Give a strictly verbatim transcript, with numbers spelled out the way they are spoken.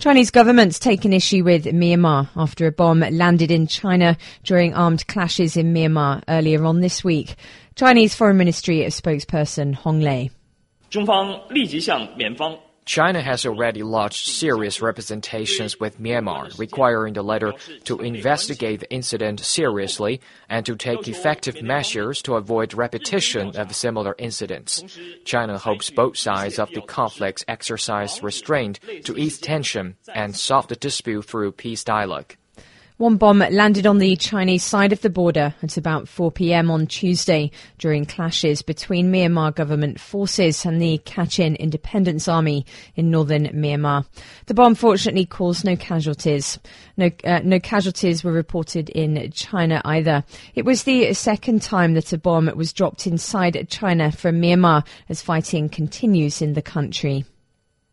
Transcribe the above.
Chinese government's taken issue with Myanmar after a bomb landed in China during armed clashes in Myanmar earlier on this week. Chinese Foreign Ministry spokesperson Hong Lei. China has already lodged serious representations with Myanmar, requiring the latter to investigate the incident seriously and to take effective measures to avoid repetition of similar incidents. China hopes both sides of the conflict exercise restraint to ease tension and solve the dispute through peace dialogue. One bomb landed on the Chinese side of the border at about four p.m. on Tuesday during clashes between Myanmar government forces and the Kachin Independence Army in northern Myanmar. The bomb fortunately caused no casualties. No, uh, no casualties were reported in China either. It was the second time that a bomb was dropped inside China from Myanmar as fighting continues in the country.